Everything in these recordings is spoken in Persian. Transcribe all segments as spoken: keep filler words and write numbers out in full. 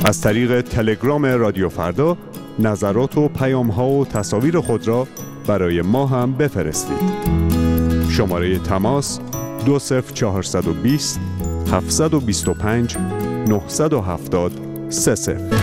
از طریق تلگرام رادیو فردا نظرات و پیام‌ها و تصاویر خود را برای ما هم بفرستید. شماره تماس دو صفر چهارصد و بیست هفتصد و بیست و پنج نهصد و هفتاد سه صفر.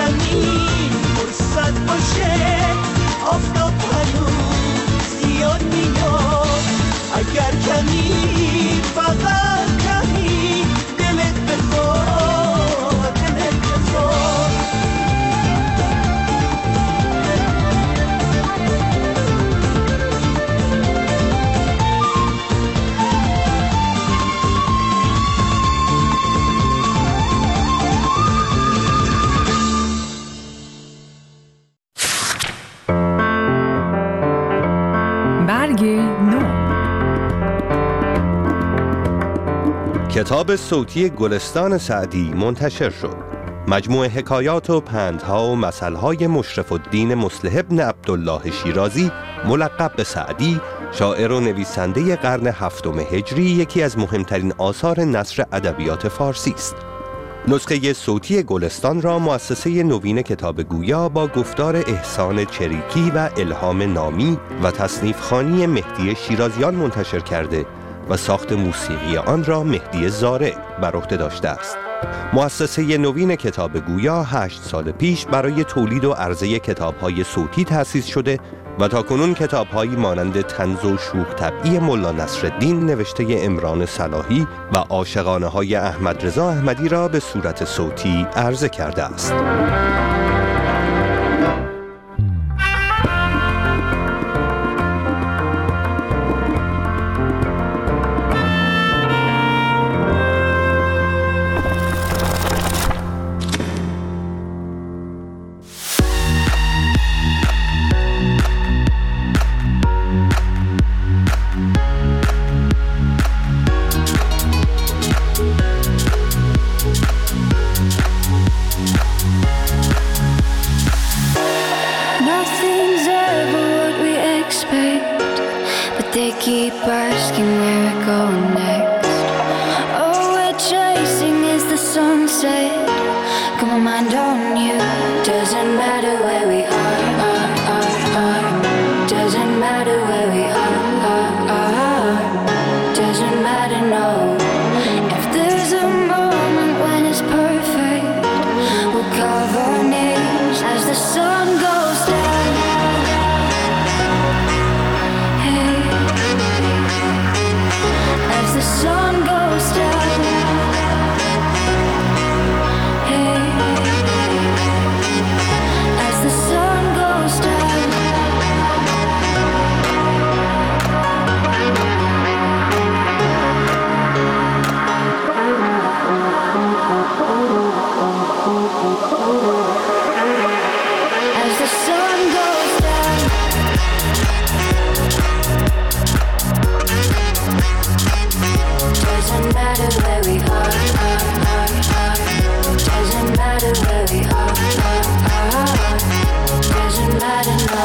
فرصت باشه آفتاب هنوز زیاد برگ نو. کتاب صوتی گلستان سعدی منتشر شد. مجموعه حکایات و پندها و مثلهای مشرف الدین مصلح بن عبدالله شیرازی ملقب به سعدی، شاعر و نویسنده قرن هفتم هجری، یکی از مهمترین آثار نثر ادبیات فارسی است. نسخه صوتی گلستان را مؤسسه نوین کتاب گویا با گفتار احسان چریکی و الهام نامی و تصنیف خوانی مهدی شیرازیان منتشر کرده و ساخت موسیقی آن را مهدی زارع بر عهده داشته است. مؤسسه نوین کتاب گویا هشت سال پیش برای تولید و عرضه کتاب‌های صوتی تأسیس شده و تاکنون کتاب‌هایی مانند طنز و شوخ طبعی ملا نصرالدین نوشته عمران صلاحی و عاشقانه‌های احمد رضا احمدی را به صورت صوتی عرضه کرده است. They keep asking where we're going next. All we're chasing is the sunset. Got my mind on you. Doesn't matter where we are, are, are, are. Doesn't matter where we are, are, are. Doesn't matter, no. If there's a moment when it's perfect, we'll carve our names as the sun goes down. The sun goes down. Hey, as the sun goes down. As the sun goes down. Doesn't matter where we are, are, are, are. Doesn't matter where we are, are, are. Doesn't matter, no.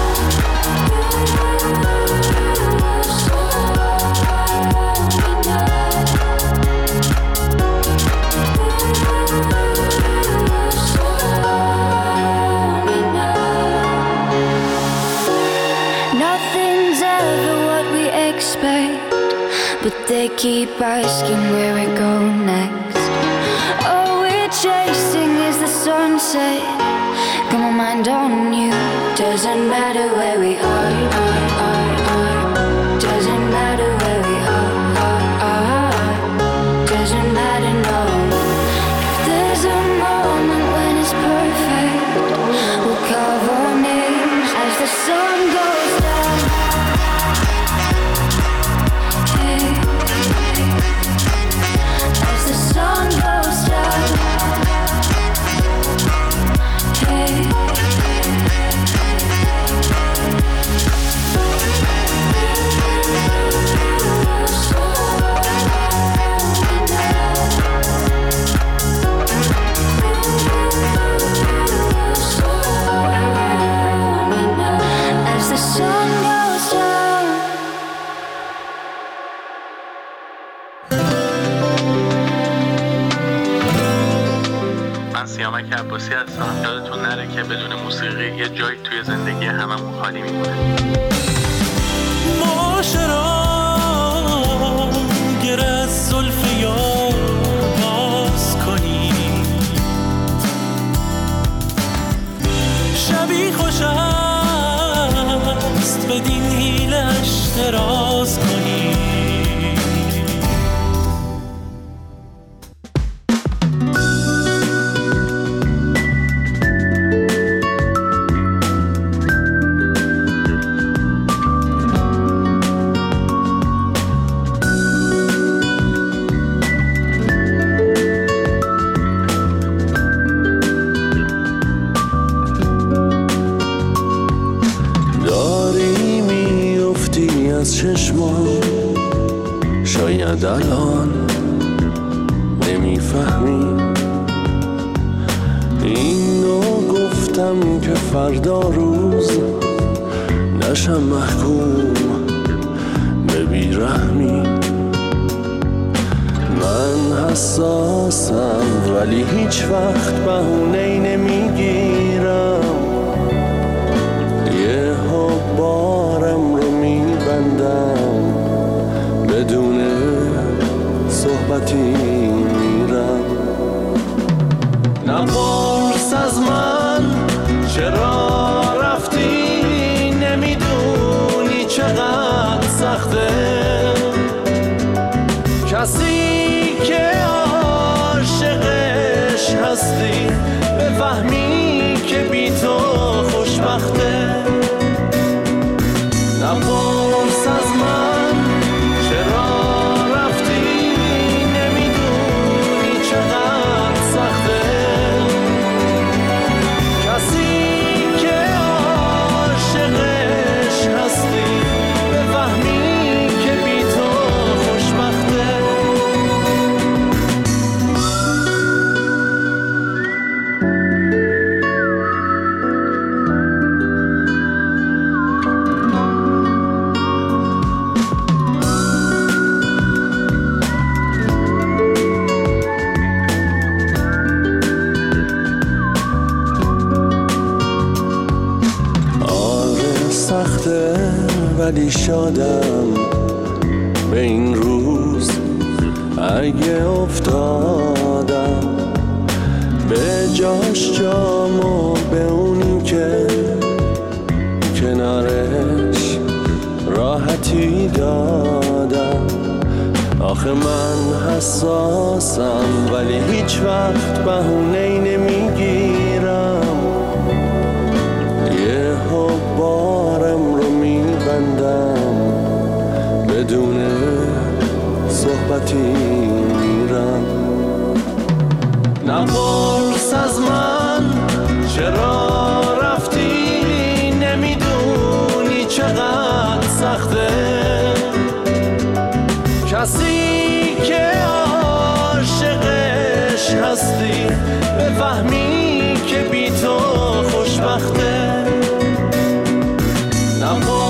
Nothing's ever what we expect, but they keep asking where we're going next. All we're chasing is the sunset. Got my mind on you. Doesn't matter where we are, are, are, are. Doesn't matter where we are, are, are. Doesn't matter, no. If there's a moment when it's perfect, we'll carve our names as the sun goes down. Hey. As the sun goes down. Hey. As the sun goes down. من سیامک عباسی هستم. یادتون نره که بدون موسیقی یه جایی توی زندگی هممون خالی میمونه. معاشران گر از زلف یار باز کنی، شبی خوش است بدین حیلش دراز کنی. از چشمان شاید الان نمیفهمی. اینو گفتم که فردا روز نشم محکوم به بیرحمی. من حساسم ولی هیچ وقت بهونه‌ای نمیگیرم. یه ها بارم رو میبندم بدون صحبتی میرم. نپرس از من چرا رفتی، نمیدونی چقدر سخته. کسی که عاشقش هستی بفهمی که بی تو خوشبخته. نپرس از من چرا رفتی، نمیدونی چقدر سخته. کسی که عاشقش هستی بفهمی که بی تو خوشبخته. ولی شادم به این روز اگه افتادم به جاش جامو به اونی که کنارش راحتی دادم. آخه من حساسم ولی هیچ وقت بهونه‌ای نمیگیرم. یه ها بارم رو میبندم بدون صحبتی میرم. نپرس از من چرا رفتی، نمیدونی چقدر سخته. کسی که عاشقش هستی بفهمی که بی تو خوشبخته. نپرس